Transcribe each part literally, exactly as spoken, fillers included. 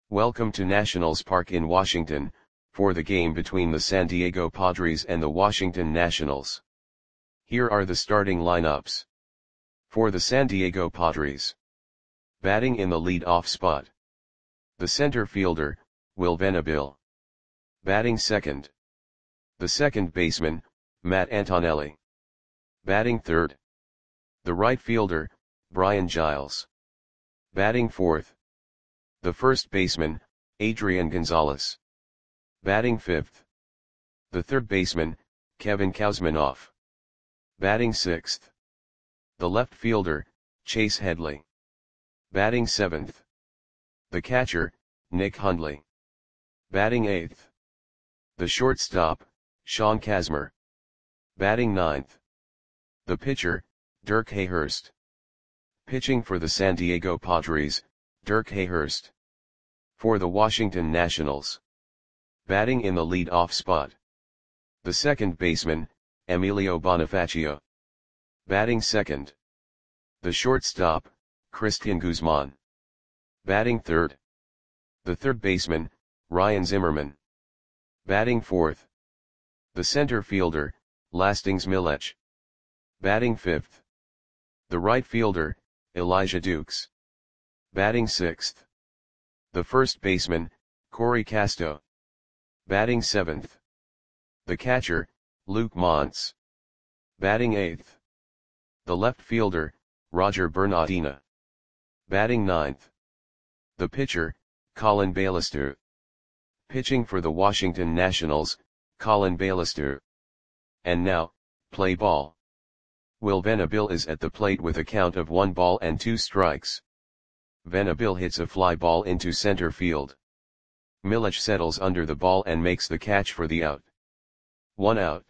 Welcome to Nationals Park in Washington, for the game between the San Diego Padres and the Washington Nationals. Here are the starting lineups. For the San Diego Padres. Batting in the lead-off spot. The center fielder, Will Venable. Batting second. The second baseman, Matt Antonelli. Batting third. The right fielder, Brian Giles. Batting fourth. The first baseman, Adrian Gonzalez. Batting fifth. The third baseman, Kevin Kouzmanoff. Batting sixth. The left fielder, Chase Headley. Batting seventh. The catcher, Nick Hundley. Batting eighth. The shortstop, Sean Kazmir. Batting ninth. The pitcher, Dirk Hayhurst. Pitching for the San Diego Padres, Dirk Hayhurst. For the Washington Nationals. Batting in the lead-off spot. The second baseman, Emilio Bonifacio. Batting second. The shortstop, Cristian Guzman. Batting third. The third baseman, Ryan Zimmerman. Batting fourth. The center fielder, Lastings Milech. Batting fifth. The right fielder, Elijah Dukes. Batting sixth. The first baseman, Corey Casto. Batting seventh. The catcher, Luke Montz. Batting eighth. The left fielder, Roger Bernardina. Batting ninth. The pitcher, Colin Baillister. Pitching for the Washington Nationals, Colin Baillister. And now, play ball. Will Venable is at the plate with a count of one ball and two strikes. Venable hits a fly ball into center field. Milech settles under the ball and makes the catch for the out. One out.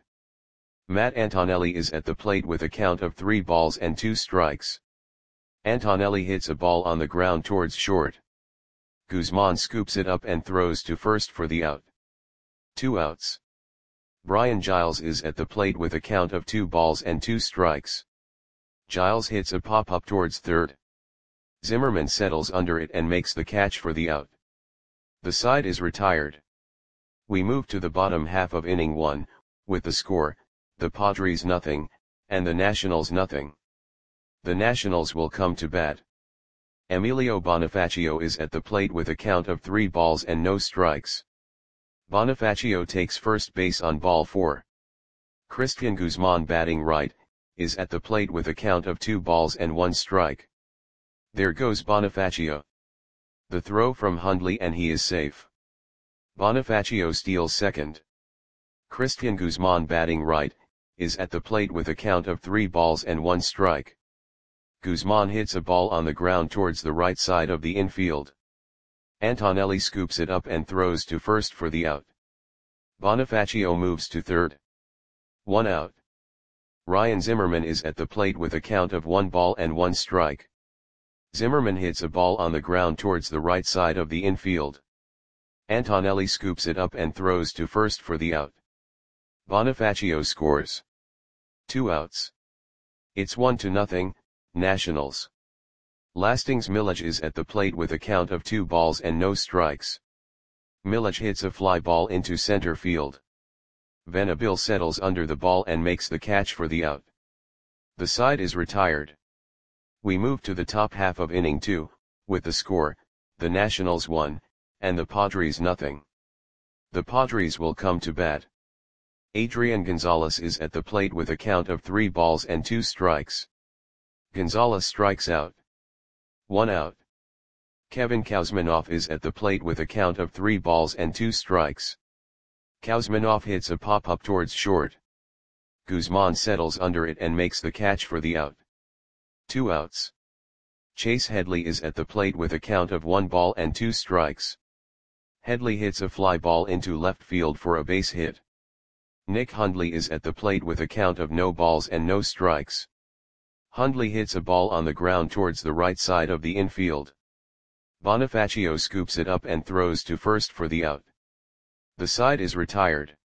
Matt Antonelli is at the plate with a count of three balls and two strikes. Antonelli hits a ball on the ground towards short. Guzman scoops it up and throws to first for the out. Two outs. Brian Giles is at the plate with a count of two balls and two strikes. Giles hits a pop-up towards third. Zimmerman settles under it and makes the catch for the out. The side is retired. We move to the bottom half of inning one, with the score, the Padres nothing, and the Nationals nothing. The Nationals will come to bat. Emilio Bonifacio is at the plate with a count of three balls and no strikes. Bonifacio takes first base on ball four. Cristian Guzman, batting right, is at the plate with a count of two balls and one strike. There goes Bonifacio. The throw from Hundley and he is safe. Bonifacio steals second. Cristian Guzman, batting right, is at the plate with a count of three balls and one strike. Guzman hits a ball on the ground towards the right side of the infield. Antonelli scoops it up and throws to first for the out. Bonifacio moves to third. One out. Ryan Zimmerman is at the plate with a count of one ball and one strike. Zimmerman hits a ball on the ground towards the right side of the infield. Antonelli scoops it up and throws to first for the out. Bonifacio scores. Two outs. It's one to nothing, Nationals. Lastings Milech is at the plate with a count of two balls and no strikes. Milech hits a fly ball into center field. Venable settles under the ball and makes the catch for the out. The side is retired. We move to the top half of inning two, with the score, the Nationals one, and the Padres nothing. The Padres will come to bat. Adrian Gonzalez is at the plate with a count of three balls and two strikes. Gonzalez strikes out. One out. Kevin Kouzmanoff is at the plate with a count of three balls and two strikes. Kouzmanoff hits a pop-up towards short. Guzman settles under it and makes the catch for the out. Two outs. Chase Headley is at the plate with a count of one ball and two strikes. Headley hits a fly ball into left field for a base hit. Nick Hundley is at the plate with a count of no balls and no strikes. Hundley hits a ball on the ground towards the right side of the infield. Bonifacio scoops it up and throws to first for the out. The side is retired.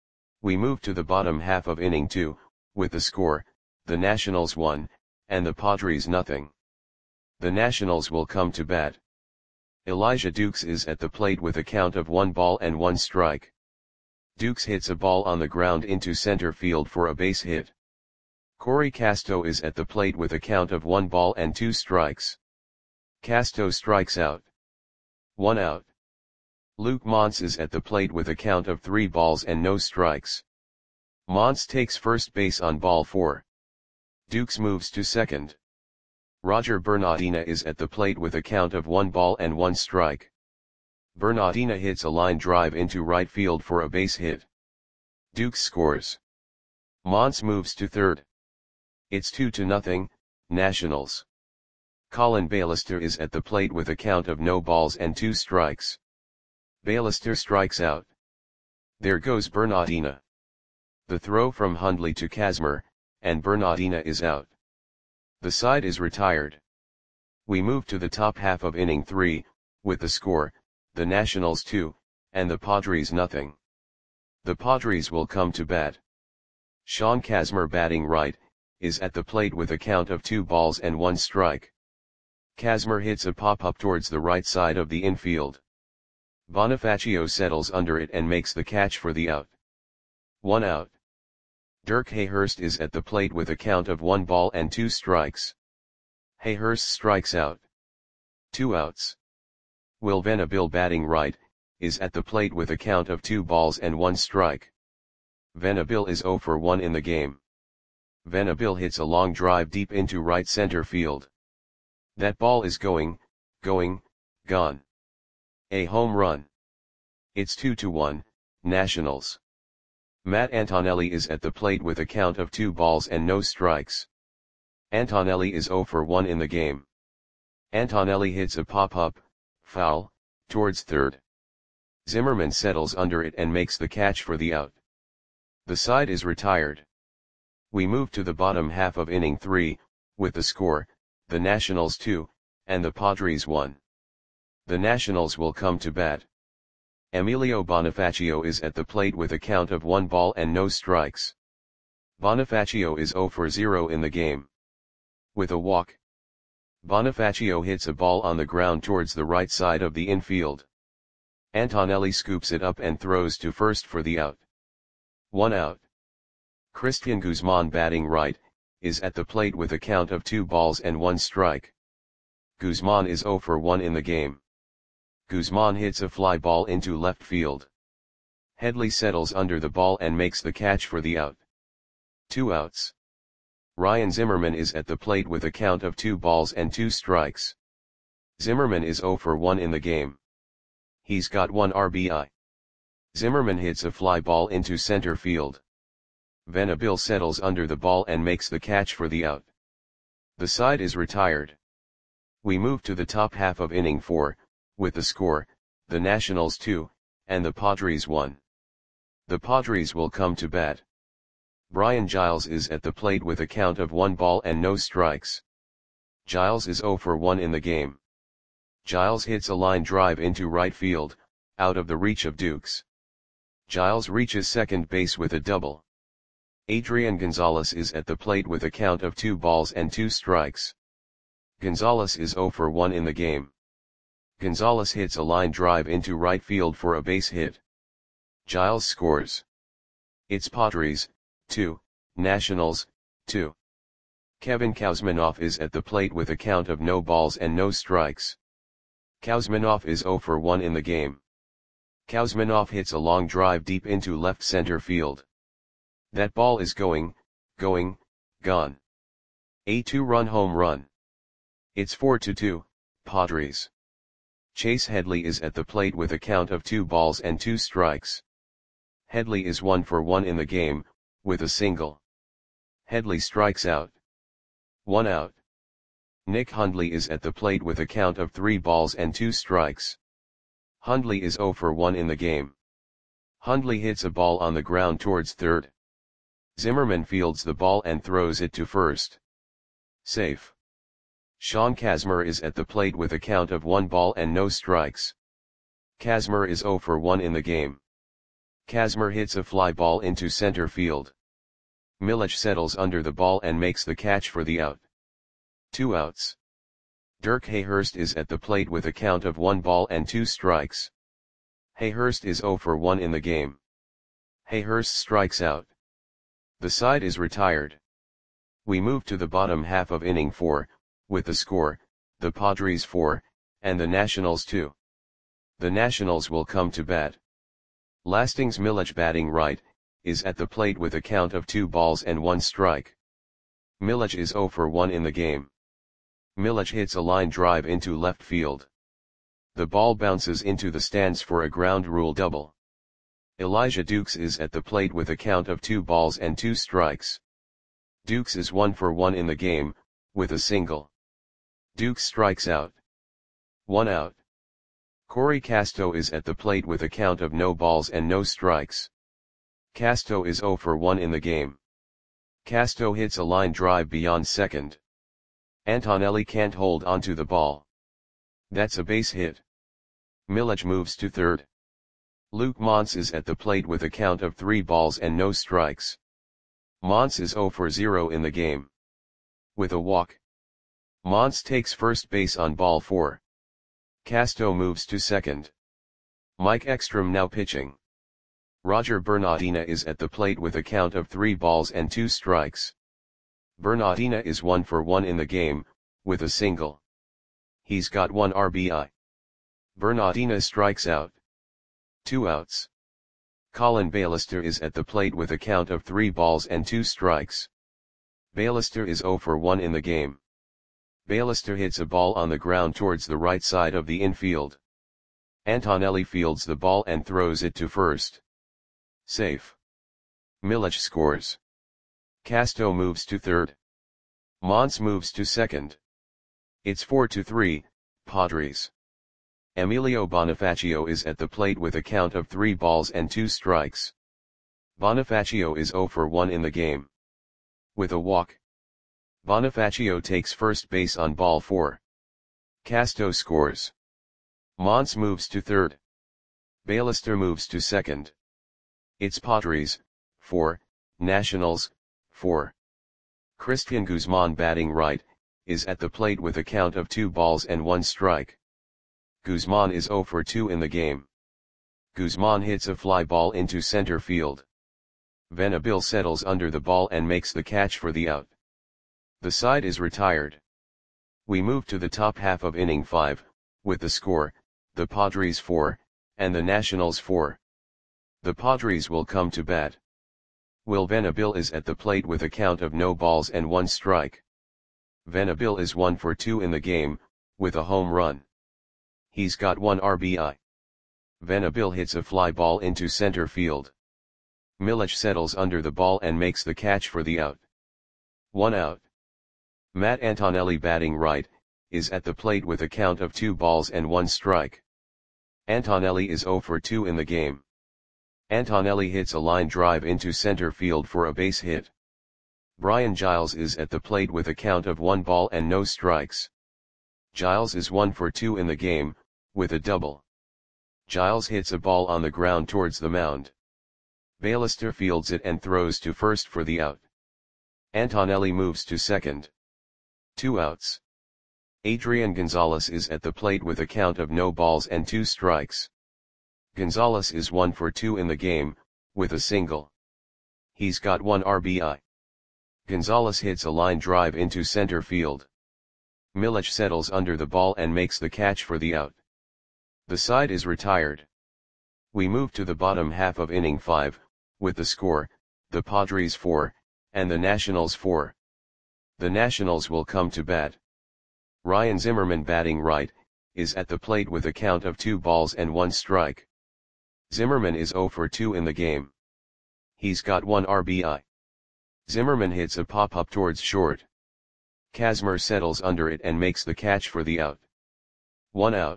We move to the bottom half of inning two, with the score, the Nationals one, and the Padres nothing. The Nationals will come to bat. Elijah Dukes is at the plate with a count of one ball and one strike. Dukes hits a ball on the ground into center field for a base hit. Corey Casto is at the plate with a count of one ball and two strikes. Casto strikes out. One out. Luke Montz is at the plate with a count of three balls and no strikes. Montz takes first base on ball four. Dukes moves to second. Roger Bernardina is at the plate with a count of one ball and one strike. Bernardina hits a line drive into right field for a base hit. Dukes scores. Montz moves to third. It's two to nothing, Nationals. Colin Bailister is at the plate with a count of no balls and two strikes. Bailister strikes out. There goes Bernardina. The throw from Hundley to Kazmir, and Bernardina is out. The side is retired. We move to the top half of inning three, with the score, the Nationals two, and the Padres nothing. The Padres will come to bat. Sean Kazmir, batting right, is at the plate with a count of two balls and one strike. Kazmir hits a pop-up towards the right side of the infield. Bonifacio settles under it and makes the catch for the out. One out. Dirk Hayhurst is at the plate with a count of one ball and two strikes. Hayhurst strikes out. Two outs. Will Venable, batting right, is at the plate with a count of two balls and one strike. Venable is zero for one in the game. Venable hits a long drive deep into right center field. That ball is going, going, gone. A home run. It's two to one, Nationals. Matt Antonelli is at the plate with a count of two balls and no strikes. Antonelli is zero for one in the game. Antonelli hits a pop-up, foul, towards third. Zimmerman settles under it and makes the catch for the out. The side is retired. We move to the bottom half of inning three, with the score, the Nationals two, and the Padres one. The Nationals will come to bat. Emilio Bonifacio is at the plate with a count of one ball and no strikes. Bonifacio is zero for zero in the game. With a walk, Bonifacio hits a ball on the ground towards the right side of the infield. Antonelli scoops it up and throws to first for the out. One out. Christian Guzman, batting right, is at the plate with a count of two balls and one strike. Guzman is zero for one in the game. Guzman hits a fly ball into left field. Headley settles under the ball and makes the catch for the out. Two outs. Ryan Zimmerman is at the plate with a count of two balls and two strikes. Zimmerman is zero for one in the game. He's got one R B I. Zimmerman hits a fly ball into center field. Venable settles under the ball and makes the catch for the out. The side is retired. We move to the top half of inning four, with the score, the Nationals two, and the Padres one. The Padres will come to bat. Brian Giles is at the plate with a count of one ball and no strikes. Giles is zero for one in the game. Giles hits a line drive into right field, out of the reach of Dukes. Giles reaches second base with a double. Adrian Gonzalez is at the plate with a count of two balls and two strikes. Gonzalez is zero for one in the game. Gonzalez hits a line drive into right field for a base hit. Giles scores. It's Padres, two, Nationals, two. Kevin Kouzmanoff is at the plate with a count of no balls and no strikes. Kouzmanoff is zero for one in the game. Kouzmanoff hits a long drive deep into left center field. That ball is going, going, gone. A two-run home run. It's four to two, Padres. Chase Headley is at the plate with a count of two balls and two strikes. Headley is one for one in the game, with a single. Headley strikes out. One out. Nick Hundley is at the plate with a count of three balls and two strikes. Hundley is zero for one in the game. Hundley hits a ball on the ground towards third. Zimmerman fields the ball and throws it to first. Safe. Sean Kazmir is at the plate with a count of one ball and no strikes. Kazmir is zero for one in the game. Kazmir hits a fly ball into center field. Milic settles under the ball and makes the catch for the out. Two outs. Dirk Hayhurst is at the plate with a count of one ball and two strikes. Hayhurst is zero for one in the game. Hayhurst strikes out. The side is retired. We move to the bottom half of inning four, with the score, the Padres four, and the Nationals two. The Nationals will come to bat. Lastings Milledge, batting right, is at the plate with a count of two balls and one strike. Milledge is zero for one in the game. Milledge hits a line drive into left field. The ball bounces into the stands for a ground rule double. Elijah Dukes is at the plate with a count of two balls and two strikes. Dukes is one for one in the game, with a single. Dukes strikes out. One out. Corey Casto is at the plate with a count of no balls and no strikes. Casto is zero for one in the game. Casto hits a line drive beyond second. Antonelli can't hold onto the ball. That's a base hit. Milledge moves to third. Luke Montz is at the plate with a count of three balls and no strikes. Montz is zero for zero in the game. With a walk. Montz takes first base on ball four. Casto moves to second. Mike Ekstrom now pitching. Roger Bernardina is at the plate with a count of three balls and two strikes. Bernardina is one for one in the game, with a single. He's got one R B I. Bernardina strikes out. Two outs. Colin Bailister is at the plate with a count of three balls and two strikes. Bailister is zero for one in the game. Bailister hits a ball on the ground towards the right side of the infield. Antonelli fields the ball and throws it to first. Safe. Milledge scores. Casto moves to third. Montz moves to second. It's four to three, Padres. Emilio Bonifacio is at the plate with a count of three balls and two strikes. Bonifacio is zero for one in the game. With a walk. Bonifacio takes first base on ball four. Casto scores. Montz moves to third. Bailister moves to second. It's Padres, four, Nationals, four. Christian Guzman, batting right, is at the plate with a count of two balls and one strike. Guzman is zero for two in the game. Guzman hits a fly ball into center field. Venable settles under the ball and makes the catch for the out. The side is retired. We move to the top half of inning five, with the score, the Padres four, and the Nationals four. The Padres will come to bat. Will Venable is at the plate with a count of no balls and one strike. Venable is one for two in the game, with a home run. He's got one R B I. Venable hits a fly ball into center field. Milledge settles under the ball and makes the catch for the out. One out. Matt Antonelli, batting right, is at the plate with a count of two balls and one strike. Antonelli is zero for two in the game. Antonelli hits a line drive into center field for a base hit. Brian Giles is at the plate with a count of one ball and no strikes. Giles is one for two in the game, with a double. Giles hits a ball on the ground towards the mound. Bailister fields it and throws to first for the out. Antonelli moves to second. Two outs. Adrian Gonzalez is at the plate with a count of no balls and two strikes. Gonzalez is one for two in the game, with a single. He's got one R B I. Gonzalez hits a line drive into center field. Milledge settles under the ball and makes the catch for the out. The side is retired. We move to the bottom half of inning five, with the score, the Padres four, and the Nationals four. The Nationals will come to bat. Ryan Zimmerman, batting right, is at the plate with a count of two balls and one strike. Zimmerman is zero for two in the game. He's got one R B I. Zimmerman hits a pop-up towards short. Kazmir settles under it and makes the catch for the out. One out.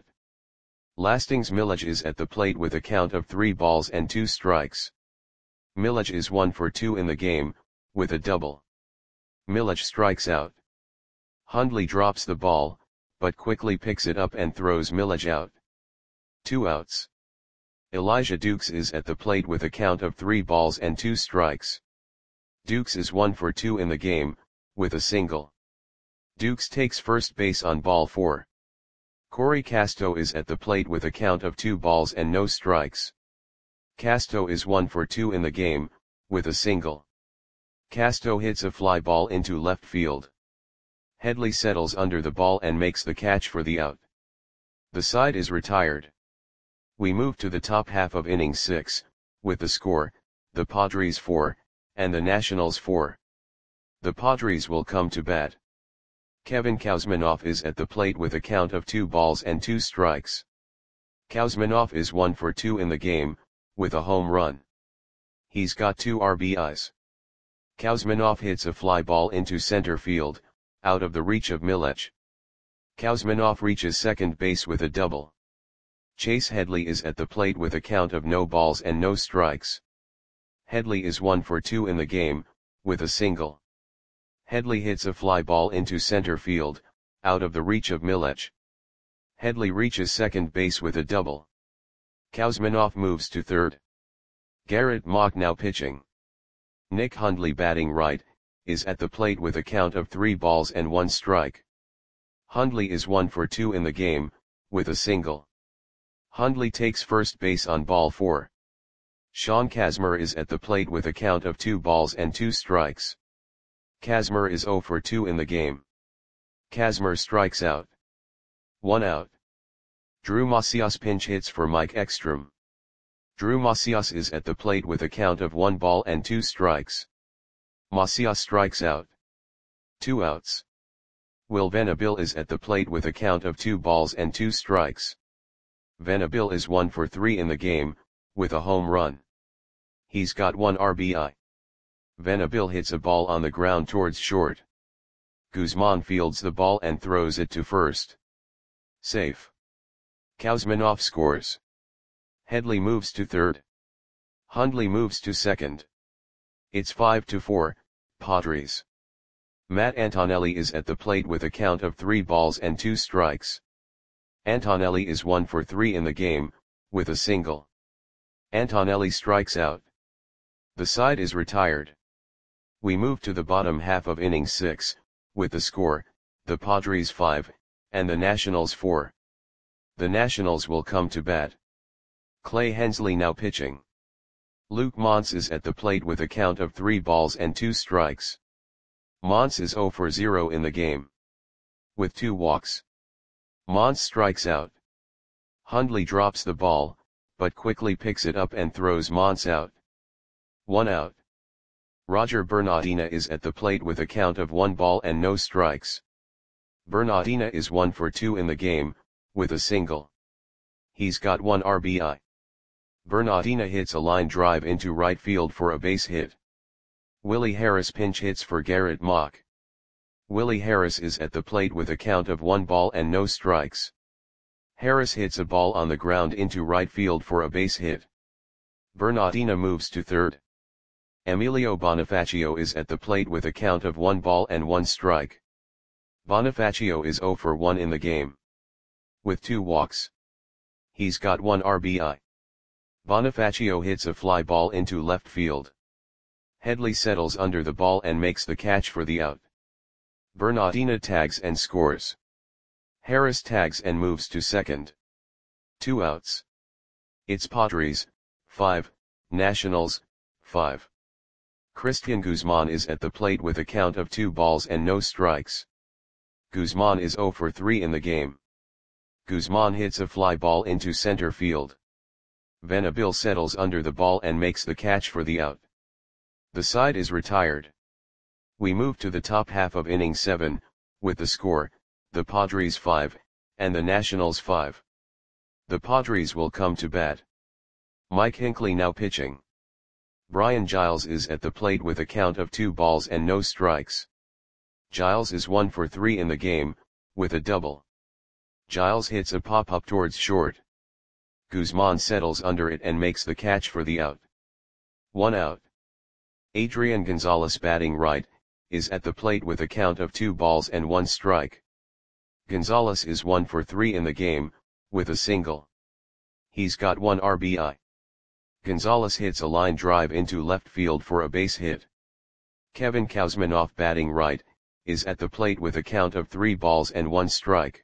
Lastings Milledge is at the plate with a count of three balls and two strikes. Milledge is one for two in the game, with a double. Milledge strikes out. Hundley drops the ball, but quickly picks it up and throws Milledge out. Two outs. Elijah Dukes is at the plate with a count of three balls and two strikes. Dukes is one for two in the game, with a single. Dukes takes first base on ball four. Corey Casto is at the plate with a count of two balls and no strikes. Casto is one for two in the game, with a single. Casto hits a fly ball into left field. Headley settles under the ball and makes the catch for the out. The side is retired. We move to the top half of inning six, with the score, the Padres four, and the Nationals four. The Padres will come to bat. Kevin Kouzmanoff is at the plate with a count of two balls and two strikes. Kouzmanoff is one for two in the game, with a home run. He's got two R B Is. Kouzmanoff hits a fly ball into center field, out of the reach of Milech. Kouzmanoff reaches second base with a double. Chase Headley is at the plate with a count of no balls and no strikes. Headley is one for two in the game, with a single. Headley hits a fly ball into center field, out of the reach of Milech. Headley reaches second base with a double. Kouzmanoff moves to third. Garrett Mach now pitching. Nick Hundley batting right, is at the plate with a count of three balls and one strike. Hundley is one for two in the game, with a single. Hundley takes first base on ball four. Sean Kazmir is at the plate with a count of two balls and two strikes. Kazmir is zero for two in the game. Kazmir strikes out. One out. Drew Macias pinch hits for Mike Ekstrom. Drew Macias is at the plate with a count of one ball and two strikes. Macias strikes out. Two outs. Will Venable is at the plate with a count of two balls and two strikes. Venable is one for three in the game, with a home run. He's got one R B I. Venable hits a ball on the ground towards short. Guzman fields the ball and throws it to first. Safe. Kouzmanoff scores. Headley moves to third. Hundley moves to second. It's five to four, Padres. Matt Antonelli is at the plate with a count of three balls and two strikes. Antonelli is one for three in the game, with a single. Antonelli strikes out. The side is retired. We move to the bottom half of inning six, with the score, the Padres five, and the Nationals four. The Nationals will come to bat. Clay Hensley now pitching. Luke Montz is at the plate with a count of three balls and two strikes. Montz is zero for zero in the game. With two walks. Montz strikes out. Hundley drops the ball, but quickly picks it up and throws Montz out. One out. Roger Bernardina is at the plate with a count of one ball and no strikes. Bernardina is one for two in the game, with a single. He's got one R B I. Bernardina hits a line drive into right field for a base hit. Willie Harris pinch hits for Garrett Mach. Willie Harris is at the plate with a count of one ball and no strikes. Harris hits a ball on the ground into right field for a base hit. Bernardina moves to third. Emilio Bonifacio is at the plate with a count of one ball and one strike. Bonifacio is zero for one in the game. With two walks. He's got one R B I. Bonifacio hits a fly ball into left field. Headley settles under the ball and makes the catch for the out. Bernardina tags and scores. Harris tags and moves to second. Two outs. It's Padres, five, Nationals, five. Christian Guzman is at the plate with a count of two balls and no strikes. Guzman is zero for three in the game. Guzman hits a fly ball into center field. Venable settles under the ball and makes the catch for the out. The side is retired. We move to the top half of inning seven, with the score, the Padres five, and the Nationals five. The Padres will come to bat. Mike Hinckley now pitching. Brian Giles is at the plate with a count of two balls and no strikes. Giles is one for three in the game, with a double. Giles hits a pop-up towards short. Guzman settles under it and makes the catch for the out. One out. Adrian Gonzalez batting right, is at the plate with a count of two balls and one strike. Gonzalez is one for three in the game, with a single. He's got one R B I. Gonzalez hits a line drive into left field for a base hit. Kevin Kouzmanoff batting right, is at the plate with a count of three balls and one strike.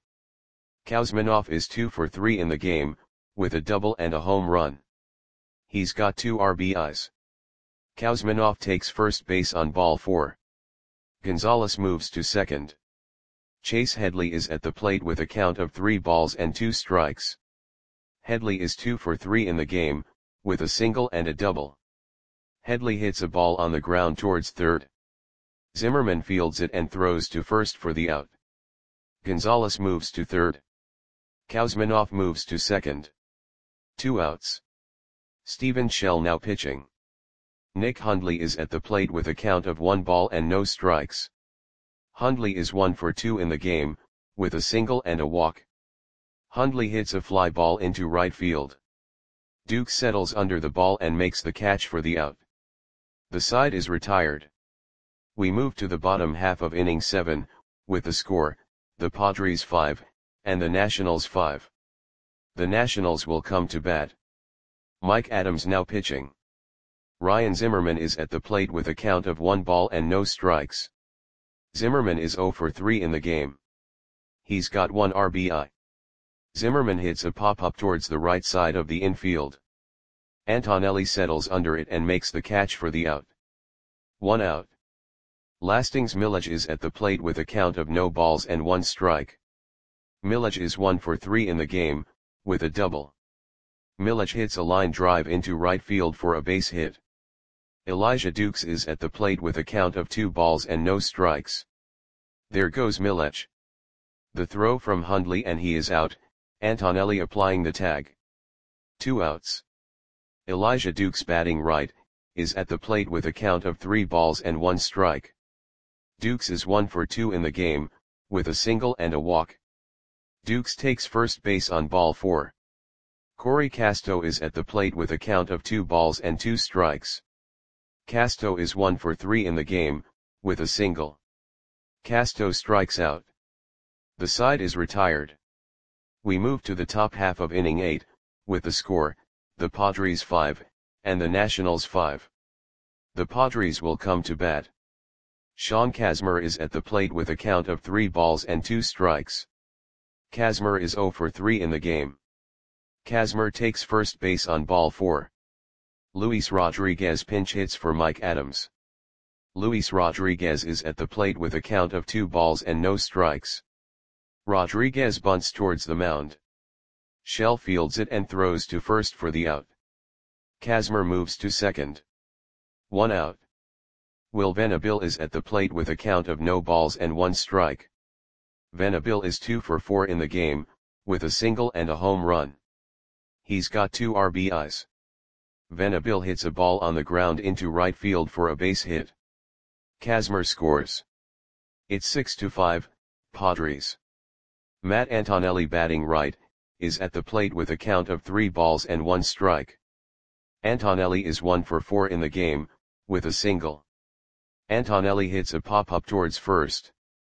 Kuzminov is two for three in the game, with a double and a home run. He's got two R B Is. Kuzminov takes first base on ball four. Gonzalez moves to second. Chase Headley is at the plate with a count of three balls and two strikes. Headley is two for three in the game, with a single and a double. Headley hits a ball on the ground towards third. Zimmerman fields it and throws to first for the out. Gonzalez moves to third. Kuzminov moves to second. Two outs. Steven Shell now pitching. Nick Hundley is at the plate with a count of one ball and no strikes. Hundley is one for two in the game, with a single and a walk. Hundley hits a fly ball into right field. Duke settles under the ball and makes the catch for the out. The side is retired. We move to the bottom half of inning seven, with the score, the Padres five, and the Nationals five. The Nationals will come to bat. Mike Adams now pitching. Ryan Zimmerman is at the plate with a count of one ball and no strikes. Zimmerman is zero for three in the game. He's got one R B I. Zimmerman hits a pop-up towards the right side of the infield. Antonelli settles under it and makes the catch for the out. One out. Lastings Milledge is at the plate with a count of no balls and one strike. Milledge is one for three in the game, with a double. Milledge hits a line drive into right field for a base hit. Elijah Dukes is at the plate with a count of two balls and no strikes. There goes Milledge. The throw from Hundley and he is out, Antonelli applying the tag. Two outs. Elijah Dukes batting right, is at the plate with a count of three balls and one strike. Dukes is one for two in the game, with a single and a walk. Dukes takes first base on ball four. Corey Casto is at the plate with a count of two balls and two strikes. Casto is one for three in the game, with a single. Casto strikes out. The side is retired. We move to the top half of inning eight, with the score, the Padres five, and the Nationals five. The Padres will come to bat. Sean Kazmir is at the plate with a count of three balls and two strikes. Kazmir is zero for three in the game. Kazmir takes first base on ball four. Luis Rodriguez pinch hits for Mike Adams. Luis Rodriguez is at the plate with a count of two balls and no strikes. Rodriguez bunts towards the mound. Shell fields it and throws to first for the out. Kazmir moves to second. One out. Will Venable is at the plate with a count of no balls and one strike. Venable is two for four in the game, with a single and a home run. He's got two R B Is. Venable hits a ball on the ground into right field for a base hit. Kazmir scores. It's six to five, Padres. Matt Antonelli batting right, is at the plate with a count of three balls and one strike. Antonelli is one for four in the game, with a single. Antonelli hits a pop-up towards first.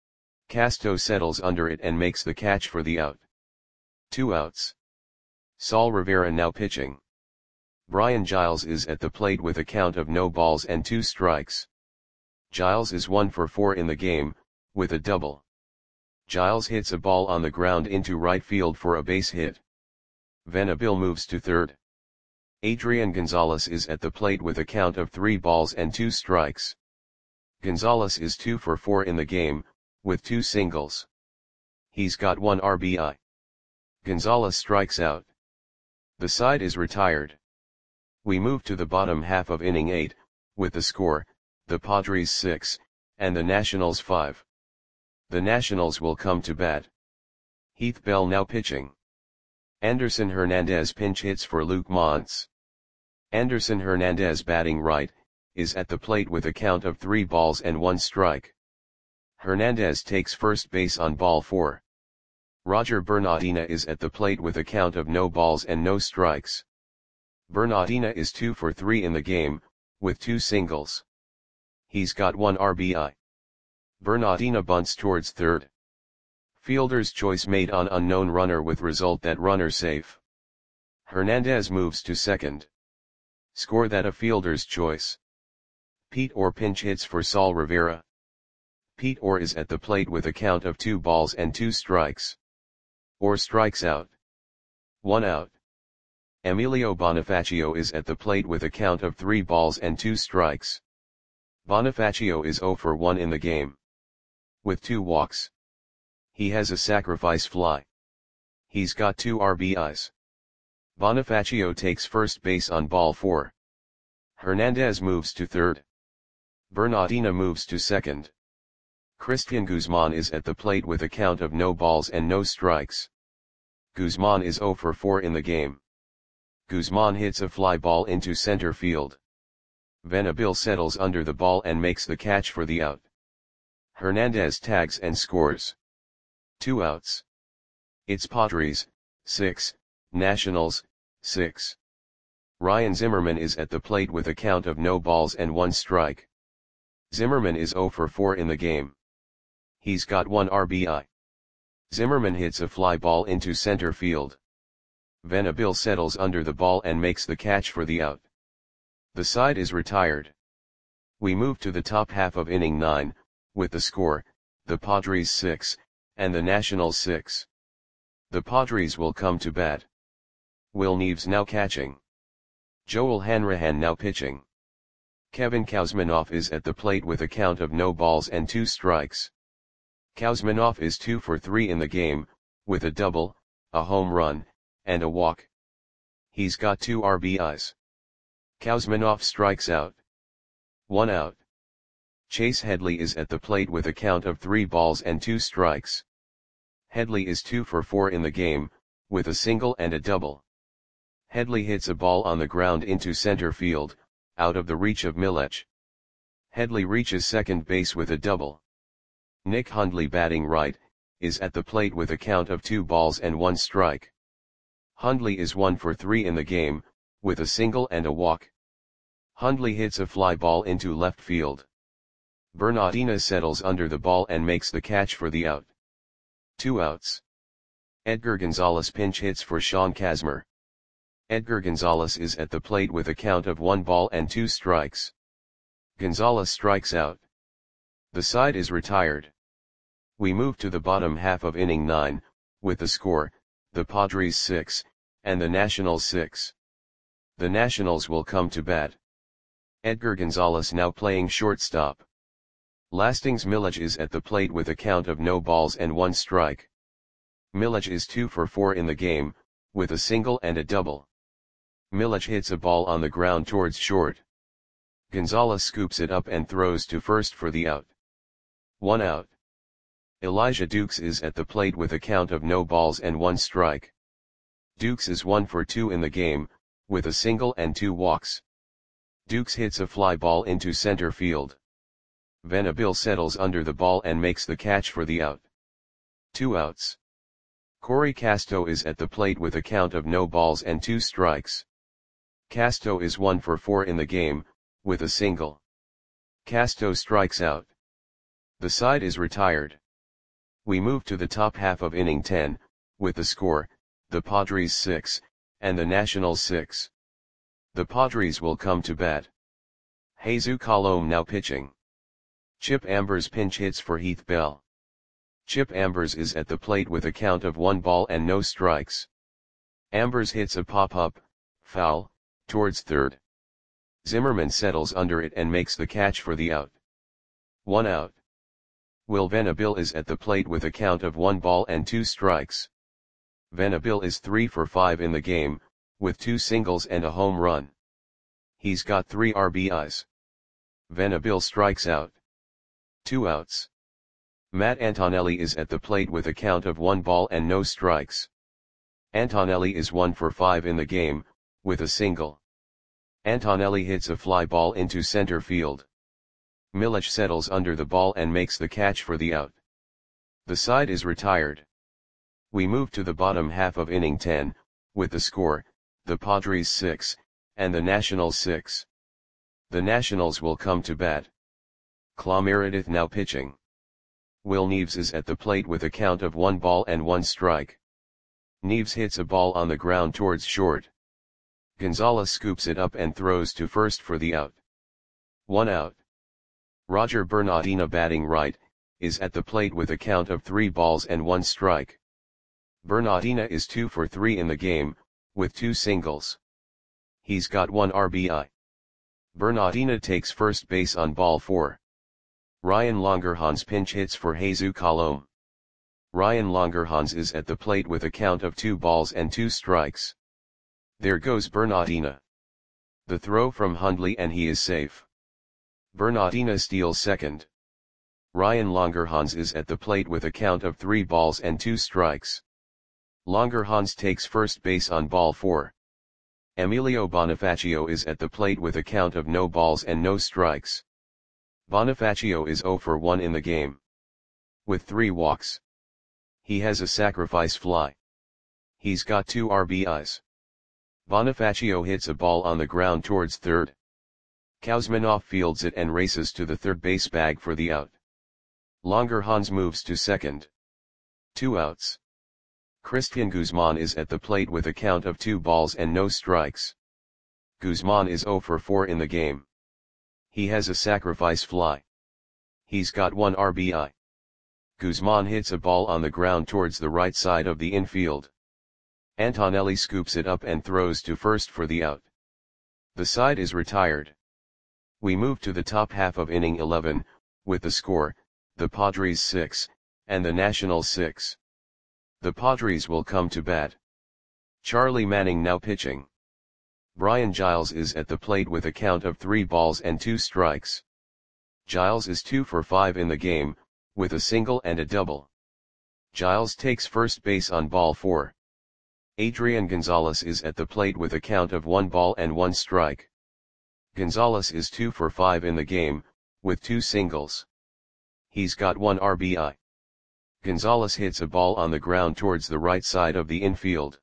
Casto settles under it and makes the catch for the out. Two outs. Saul Rivera now pitching. Brian Giles is at the plate with a count of no balls and two strikes. Giles is one for four in the game, with a double. Giles hits a ball on the ground into right field for a base hit. Venable moves to third. Adrian Gonzalez is at the plate with a count of three balls and two strikes. Gonzalez is two for four in the game, with two singles. He's got one R B I. Gonzalez strikes out. The side is retired. We move to the bottom half of inning eight, with the score, the Padres six, and the Nationals five. The Nationals will come to bat. Heath Bell now pitching. Anderson Hernandez pinch hits for Luke Montz. Anderson Hernandez batting right, is at the plate with a count of three balls and one strike. Hernandez takes first base on ball four. Roger Bernardina is at the plate with a count of no balls and no strikes. Bernardina is two for three in the game, with two singles. He's got one R B I. Bernardina bunts towards third. Fielder's choice made on unknown runner with result that runner safe. Hernandez moves to second. Score that a fielder's choice. Pete Orr pinch hits for Saul Rivera. Pete Orr is at the plate with a count of two balls and two strikes. Orr strikes out. One out. Emilio Bonifacio is at the plate with a count of three balls and two strikes. Bonifacio is zero for one in the game. With two walks. He has a sacrifice fly. He's got two R B Is. Bonifacio takes first base on ball four. Hernandez moves to third. Bernardina moves to second. Christian Guzman is at the plate with a count of no balls and no strikes. Guzman is zero for four in the game. Guzman hits a fly ball into center field. Venabil settles under the ball and makes the catch for the out. Hernandez tags and scores. Two outs. It's Padres, six, Nationals, six. Ryan Zimmerman is at the plate with a count of no balls and one strike. Zimmerman is zero for four in the game. He's got one R B I. Zimmerman hits a fly ball into center field. Venabil settles under the ball and makes the catch for the out. The side is retired. We move to the top half of inning nine, with the score, the Padres six, and the Nationals six. The Padres will come to bat. Will Neves now catching. Joel Hanrahan now pitching. Kevin Kuzminoff is at the plate with a count of no balls and two strikes. Kuzminoff is two for three in the game, with a double, a home run, and a walk. He's got two R B Is. Kuzminoff strikes out. One out. Chase Headley is at the plate with a count of three balls and two strikes. Headley is two for four in the game, with a single and a double. Headley hits a ball on the ground into center field, out of the reach of Milech. Headley reaches second base with a double. Nick Hundley, batting right, is at the plate with a count of two balls and one strike. Hundley is one for three in the game, with a single and a walk. Hundley hits a fly ball into left field. Bernardina settles under the ball and makes the catch for the out. Two outs. Edgar Gonzalez pinch hits for Sean Kazmir. Edgar Gonzalez is at the plate with a count of one ball and two strikes. Gonzalez strikes out. The side is retired. We move to the bottom half of inning nine, with the score, the Padres six, and the Nationals six. The Nationals will come to bat. Edgar Gonzalez now playing shortstop. Lastings Milech is at the plate with a count of no balls and one strike. Milech is two for four in the game, with a single and a double. Milech hits a ball on the ground towards short. Gonzalez scoops it up and throws to first for the out. One out. Elijah Dukes is at the plate with a count of no balls and one strike. Dukes is one for two in the game, with a single and two walks. Dukes hits a fly ball into center field. Venabil settles under the ball and makes the catch for the out. Two outs. Corey Casto is at the plate with a count of no balls and two strikes. Casto is one for four in the game, with a single. Casto strikes out. The side is retired. We move to the top half of inning ten, with the score, the Padres six, and the Nationals six. The Padres will come to bat. Jesus Colome now pitching. Chip Ambers pinch hits for Heath Bell. Chip Ambers is at the plate with a count of one ball and no strikes. Ambers hits a pop-up, foul, towards third. Zimmerman settles under it and makes the catch for the out. One out. Will Venabil is at the plate with a count of one ball and two strikes. Venabil is three for five in the game, with two singles and a home run. He's got three R B Is. Venabil strikes out. Two outs. Matt Antonelli is at the plate with a count of one ball and no strikes. Antonelli is one for five in the game, with a single. Antonelli hits a fly ball into center field. Milech settles under the ball and makes the catch for the out. The side is retired. We move to the bottom half of inning ten, with the score, the Padres six, and the Nationals six. The Nationals will come to bat. Clay Meredith now pitching. Will Neves is at the plate with a count of one ball and one strike. Neves hits a ball on the ground towards short. Gonzalez scoops it up and throws to first for the out. One out. Roger Bernardina batting right, is at the plate with a count of three balls and one strike. Bernardina is two for three in the game, with two singles. He's got one R B I. Bernardina takes first base on ball four. Ryan Longerhans pinch hits for Jesus Colom. Ryan Longerhans is at the plate with a count of two balls and two strikes. There goes Bernardina. The throw from Hundley and he is safe. Bernardina steals second. Ryan Longerhans is at the plate with a count of three balls and two strikes. Longerhans takes first base on ball four. Emilio Bonifacio is at the plate with a count of no balls and no strikes. Bonifacio is zero for one in the game, with three walks. He has a sacrifice fly. He's got two R B Is. Bonifacio hits a ball on the ground towards third. Kuzminov fields it and races to the third base bag for the out. Longerhans moves to second. Two outs. Christian Guzman is at the plate with a count of two balls and no strikes. Guzman is zero for four in the game. He has a sacrifice fly. He's got one R B I. Guzman hits a ball on the ground towards the right side of the infield. Antonelli scoops it up and throws to first for the out. The side is retired. We move to the top half of inning eleven, with the score, the Padres six, and the Nationals six. The Padres will come to bat. Charlie Manning now pitching. Brian Giles is at the plate with a count of three balls and two strikes. Giles is two for five in the game, with a single and a double. Giles takes first base on ball four. Adrian Gonzalez is at the plate with a count of one ball and one strike. Gonzalez is two for five in the game, with two singles. He's got one R B I. Gonzalez hits a ball on the ground towards the right side of the infield.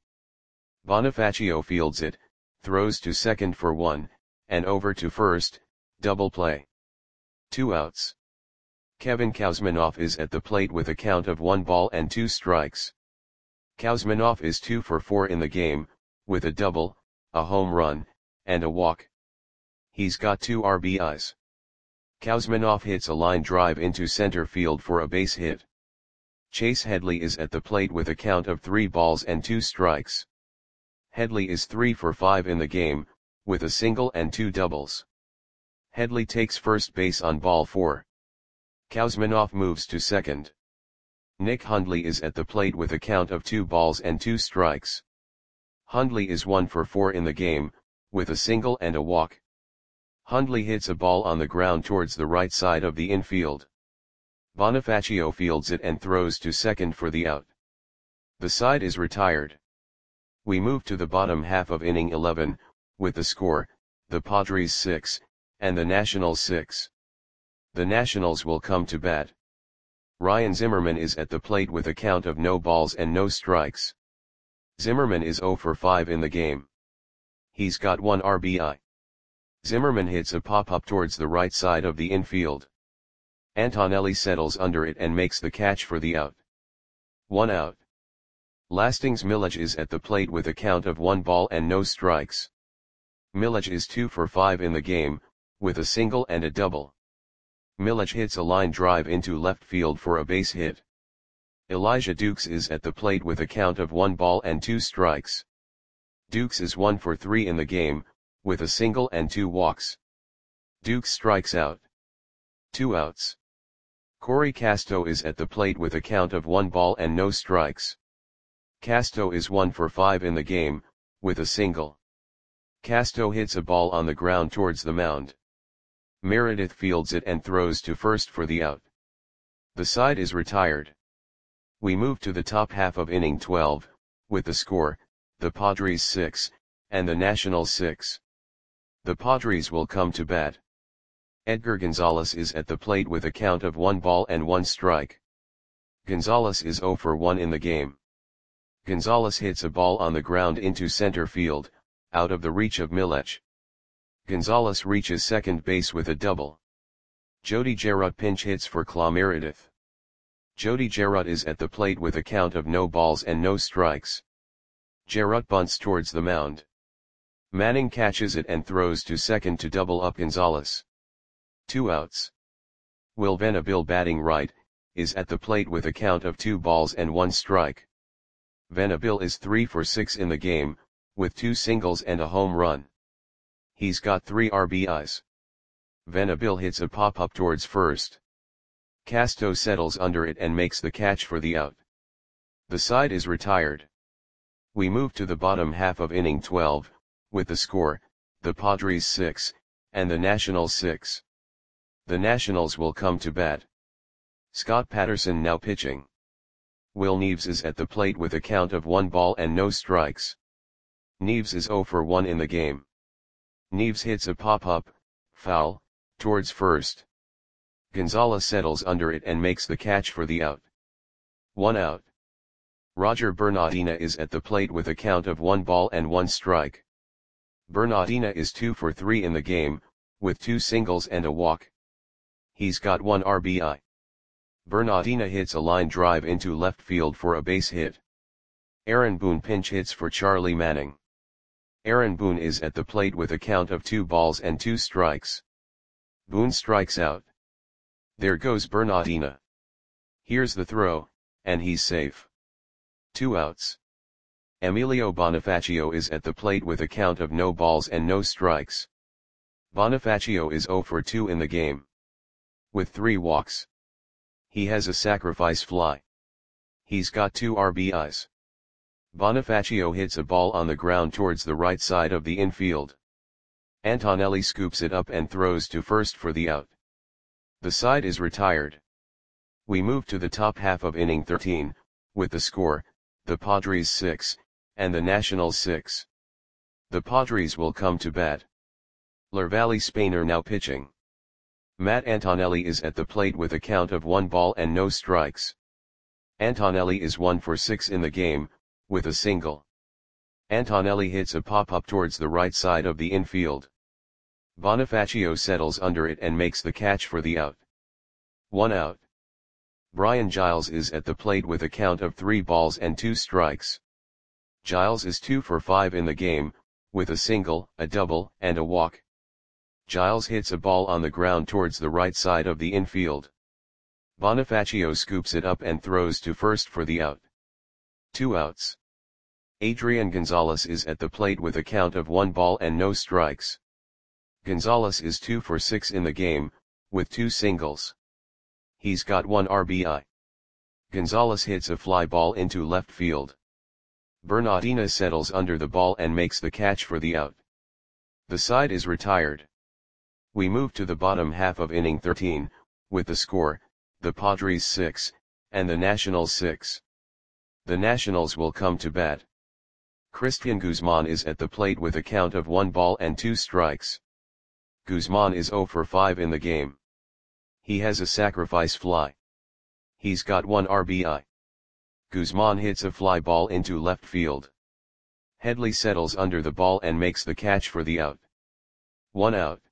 Bonifacio fields it, throws to second for one, and over to first, double play. Two outs. Kevin Kuzminov is at the plate with a count of one ball and two strikes. Kuzminov is two for four in the game, with a double, a home run, and a walk. He's got two R B Is. Kuzminov hits a line drive into center field for a base hit. Chase Headley is at the plate with a count of three balls and two strikes. Headley is three for five in the game, with a single and two doubles. Headley takes first base on ball four. Kuzminov moves to second. Nick Hundley is at the plate with a count of two balls and two strikes. Hundley is one for four in the game, with a single and a walk. Hundley hits a ball on the ground towards the right side of the infield. Bonifacio fields it and throws to second for the out. The side is retired. We move to the bottom half of inning eleven, with the score, the Padres six, and the Nationals six. The Nationals will come to bat. Ryan Zimmerman is at the plate with a count of no balls and no strikes. Zimmerman is zero for five in the game. He's got one R B I. Zimmerman hits a pop-up towards the right side of the infield. Antonelli settles under it and makes the catch for the out. One out. Lastings Milledge is at the plate with a count of one ball and no strikes. Milledge is two for five in the game, with a single and a double. Milledge hits a line drive into left field for a base hit. Elijah Dukes is at the plate with a count of one ball and two strikes. Dukes is one for three in the game, with a single and two walks. Dukes strikes out. Two outs. Corey Casto is at the plate with a count of one ball and no strikes. Casto is one for five in the game, with a single. Casto hits a ball on the ground towards the mound. Meredith fields it and throws to first for the out. The side is retired. We move to the top half of inning twelve, with the score, the Padres six, and the Nationals six. The Padres will come to bat. Edgar Gonzalez is at the plate with a count of one ball and one strike. Gonzalez is zero for one in the game. Gonzalez hits a ball on the ground into center field, out of the reach of Milledge. Gonzalez reaches second base with a double. Jody Gerard pinch hits for Claude Meredith. Jody Gerard is at the plate with a count of no balls and no strikes. Gerard bunts towards the mound. Manning catches it and throws to second to double up Gonzalez. Two outs. Will Venable batting right, is at the plate with a count of two balls and one strike. Venable is three for six in the game, with two singles and a home run. He's got three R B Is. Venable hits a pop-up towards first. Castro settles under it and makes the catch for the out. The side is retired. We move to the bottom half of inning twelve, with the score, the Padres six, and the Nationals six. The Nationals will come to bat. Scott Patterson now pitching. Will Neves is at the plate with a count of one ball and no strikes. Neves is zero for one in the game. Neves hits a pop-up, foul, towards first. Gonzalez settles under it and makes the catch for the out. One out. Roger Bernardina is at the plate with a count of one ball and one strike. Bernardina is two for three in the game, with two singles and a walk. He's got one R B I. Bernardina hits a line drive into left field for a base hit. Aaron Boone pinch hits for Charlie Manning. Aaron Boone is at the plate with a count of two balls and two strikes. Boone strikes out. There goes Bernardina. Here's the throw, and he's safe. Two outs. Emilio Bonifacio is at the plate with a count of no balls and no strikes. Bonifacio is zero for two in the game, with three walks. He has a sacrifice fly. He's got two R B Is. Bonifacio hits a ball on the ground towards the right side of the infield. Antonelli scoops it up and throws to first for the out. The side is retired. We move to the top half of inning thirteen, with the score, the Padres six, and the Nationals six. The Padres will come to bat. Lervally Spainer now pitching. Matt Antonelli is at the plate with a count of one ball and no strikes. Antonelli is one for six in the game, with a single. Antonelli hits a pop-up towards the right side of the infield. Bonifacio settles under it and makes the catch for the out. One out. Brian Giles is at the plate with a count of three balls and two strikes. Giles is two for five in the game, with a single, a double, and a walk. Giles hits a ball on the ground towards the right side of the infield. Bonifacio scoops it up and throws to first for the out. Two outs. Adrian Gonzalez is at the plate with a count of one ball and no strikes. Gonzalez is two for six in the game, with two singles. He's got one R B I. Gonzalez hits a fly ball into left field. Bernardina settles under the ball and makes the catch for the out. The side is retired. We move to the bottom half of inning thirteen, with the score, the Padres six, and the Nationals six. The Nationals will come to bat. Christian Guzman is at the plate with a count of one ball and two strikes. Guzman is zero for five in the game. He has a sacrifice fly. He's got one R B I. Guzman hits a fly ball into left field. Headley settles under the ball and makes the catch for the out. One out.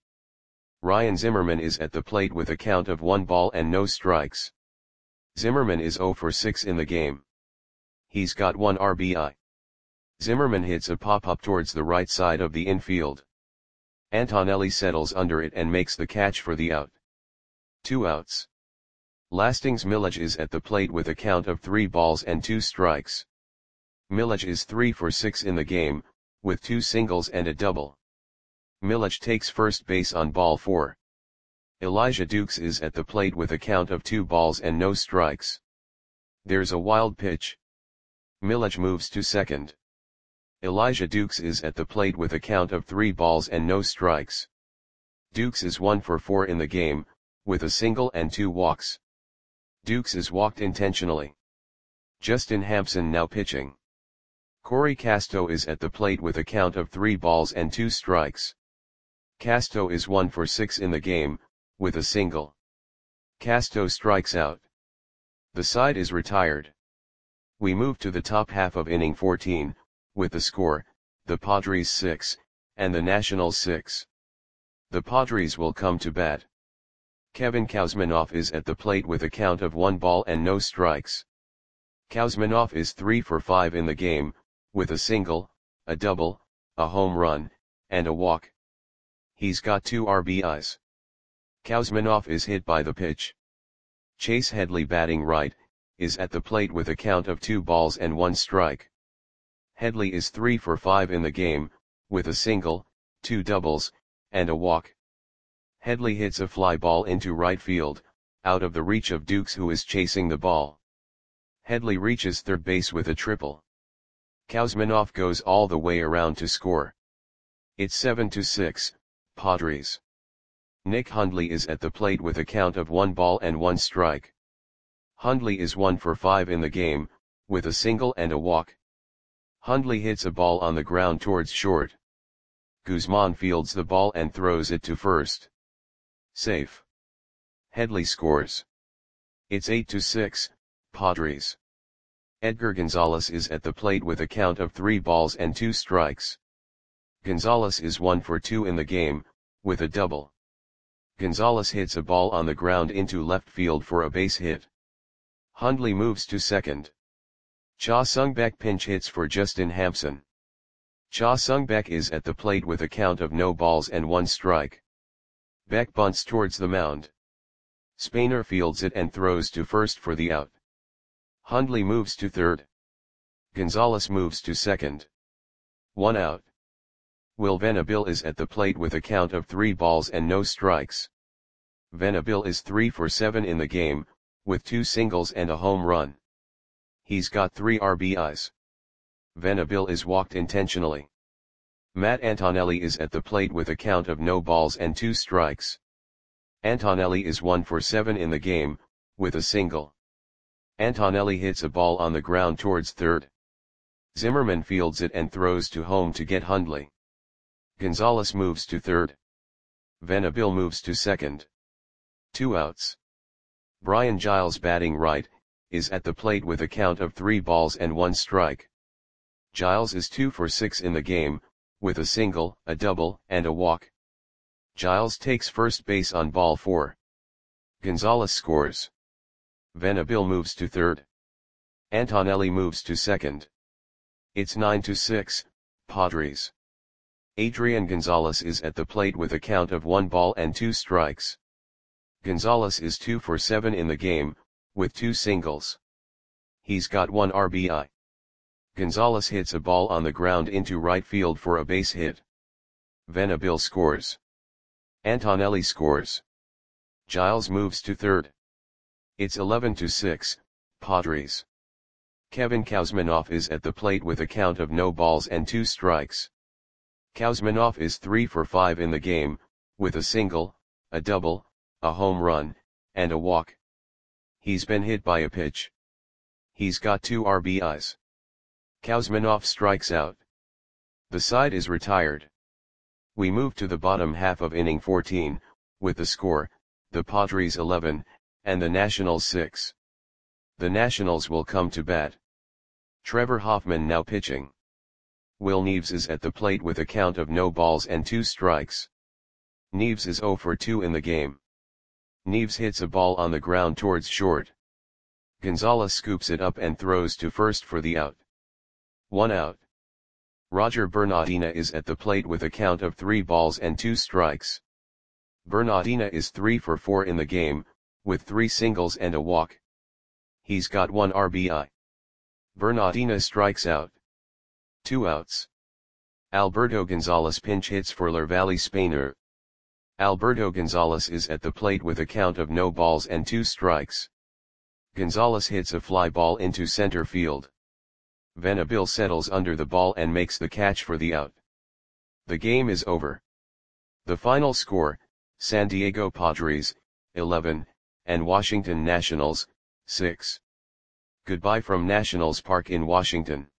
Ryan Zimmerman is at the plate with a count of one ball and no strikes. Zimmerman is zero for six in the game. He's got one R B I. Zimmerman hits a pop-up towards the right side of the infield. Antonelli settles under it and makes the catch for the out. Two outs. Lastings Milledge is at the plate with a count of three balls and two strikes. Milledge is three for six in the game, with two singles and a double. Milledge takes first base on ball four. Elijah Dukes is at the plate with a count of two balls and no strikes. There's a wild pitch. Milledge moves to second. Elijah Dukes is at the plate with a count of three balls and no strikes. Dukes is one for four in the game, with a single and two walks. Dukes is walked intentionally. Justin Hampson now pitching. Corey Castro is at the plate with a count of three balls and two strikes. Castro is one for six in the game, with a single. Castro strikes out. The side is retired. We move to the top half of inning fourteen, with the score, the Padres six, and the Nationals six. The Padres will come to bat. Kevin Kouzmanoff is at the plate with a count of one ball and no strikes. Kouzmanoff is three for five in the game, with a single, a double, a home run, and a walk. He's got two R B Is. Kouzmanoff is hit by the pitch. Chase Headley batting right, is at the plate with a count of two balls and one strike. Headley is three for five in the game, with a single, two doubles, and a walk. Headley hits a fly ball into right field, out of the reach of Dukes, who is chasing the ball. Headley reaches third base with a triple. Kuzminoff goes all the way around to score. It's seven to six, Padres. Nick Hundley is at the plate with a count of one ball and one strike. Hundley is one for five in the game, with a single and a walk. Hundley hits a ball on the ground towards short. Guzman fields the ball and throws it to first. Safe. Headley scores. It's eight to six, Padres. Edgar Gonzalez is at the plate with a count of three balls and two strikes. Gonzalez is one for two in the game, with a double. Gonzalez hits a ball on the ground into left field for a base hit. Hundley moves to second. Cha Sung-baek pinch hits for Justin Hampson. Cha Sung-baek is at the plate with a count of no balls and one strike. Beck bunts towards the mound. Spainer fields it and throws to first for the out. Hundley moves to third. Gonzalez moves to second. One out. Will Venable is at the plate with a count of three balls and no strikes. Venable is three for seven in the game, with two singles and a home run. He's got three R B Is. Venable is walked intentionally. Matt Antonelli is at the plate with a count of no balls and two strikes. Antonelli is one for seven in the game, with a single. Antonelli hits a ball on the ground towards third. Zimmerman fields it and throws to home to get Hundley. Gonzalez moves to third. Venable moves to second. Two outs. Brian Giles batting right, is at the plate with a count of three balls and one strike. Giles is two for six in the game, with a single, a double, and a walk. Giles takes first base on ball four. Gonzalez scores. Venable moves to third. Antonelli moves to second. It's nine to six, Padres. Adrian Gonzalez is at the plate with a count of one ball and two strikes. Gonzalez is two for seven in the game, with two singles. He's got one R B I. Gonzalez hits a ball on the ground into right field for a base hit. Venable scores. Antonelli scores. Giles moves to third. It's eleven to six, Padres. Kevin Kuzminoff is at the plate with a count of no balls and two strikes. Kuzminoff is three for five in the game, with a single, a double, a home run, and a walk. He's been hit by a pitch. He's got two R B Is. Kuzminoff strikes out. The side is retired. We move to the bottom half of inning fourteen, with the score, the Padres eleven, and the Nationals six. The Nationals will come to bat. Trevor Hoffman now pitching. Will Neves is at the plate with a count of no balls and two strikes. Neves is zero for two in the game. Neves hits a ball on the ground towards short. Gonzalez scoops it up and throws to first for the out. One out. Roger Bernardina is at the plate with a count of three balls and two strikes. Bernardina is three for four in the game, with three singles and a walk. He's got one R B I. Bernardina strikes out. Two outs. Alberto Gonzalez pinch hits for Lervally Spainer. Alberto Gonzalez is at the plate with a count of no balls and two strikes. Gonzalez hits a fly ball into center field. Venable settles under the ball and makes the catch for the out. The game is over. The final score, San Diego Padres, eleven, and Washington Nationals, six. Goodbye from Nationals Park in Washington.